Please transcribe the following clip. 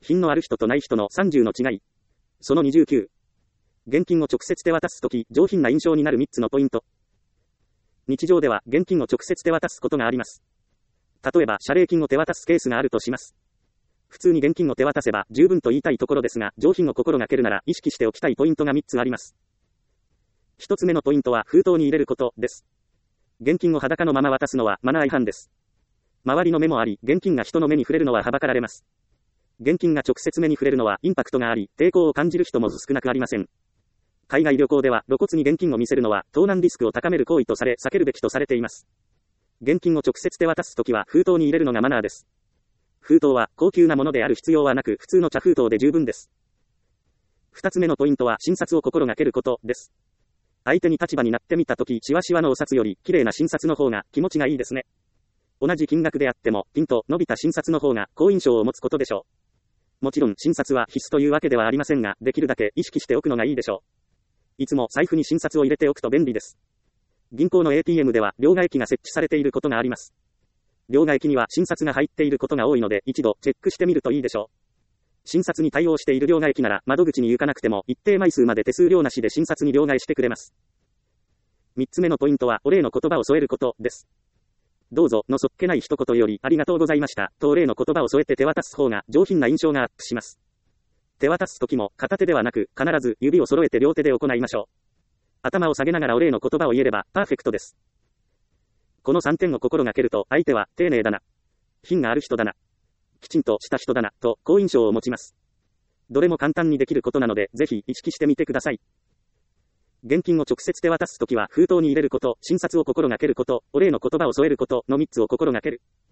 品のある人とない人の30の違い。その29。現金を直接手渡すとき、上品な印象になる3つのポイント。日常では現金を直接手渡すことがあります。例えば、謝礼金を手渡すケースがあるとします。普通に現金を手渡せば十分と言いたいところですが、上品を心がけるなら意識しておきたいポイントが3つあります。1つ目のポイントは封筒に入れることです。現金を裸のまま渡すのはマナー違反です。周りの目もあり、現金が人の目に触れるのははばかられます。現金が直接目に触れるのはインパクトがあり、抵抗を感じる人も少なくありません。海外旅行では露骨に現金を見せるのは盗難リスクを高める行為とされ、避けるべきとされています。現金を直接手渡すときは封筒に入れるのがマナーです。封筒は高級なものである必要はなく、普通の茶封筒で十分です。2つ目のポイントは診察を心がけることです。相手に立場になってみたとき、シワシワのお札より綺麗な診察の方が気持ちがいいですね。同じ金額であっても、ピンと伸びた診察の方が好印象を持つことでしょう。もちろん診察は必須というわけではありませんが、できるだけ意識しておくのがいいでしょう。いつも財布に診察を入れておくと便利です。銀行の ATM では両替機が設置されていることがあります。両替機には診察が入っていることが多いので、一度チェックしてみるといいでしょう。診察に対応している両替機なら窓口に行かなくても一定枚数まで手数料なしで診察に両替してくれます。3つ目のポイントはお礼の言葉を添えることです。どうぞのそっけない一言よりありがとうございましたとお礼の言葉を添えて手渡す方が上品な印象がアップします。手渡す時も片手ではなく必ず指を揃えて両手で行いましょう。頭を下げながらお礼の言葉を言えればパーフェクトです。この3点を心がけると相手は丁寧だな、品がある人だな、きちんとした人だなと好印象を持ちます。どれも簡単にできることなのでぜひ意識してみてください。現金を直接手渡すときは封筒に入れること、診察を心がけること、お礼の言葉を添えることの3つを心がける。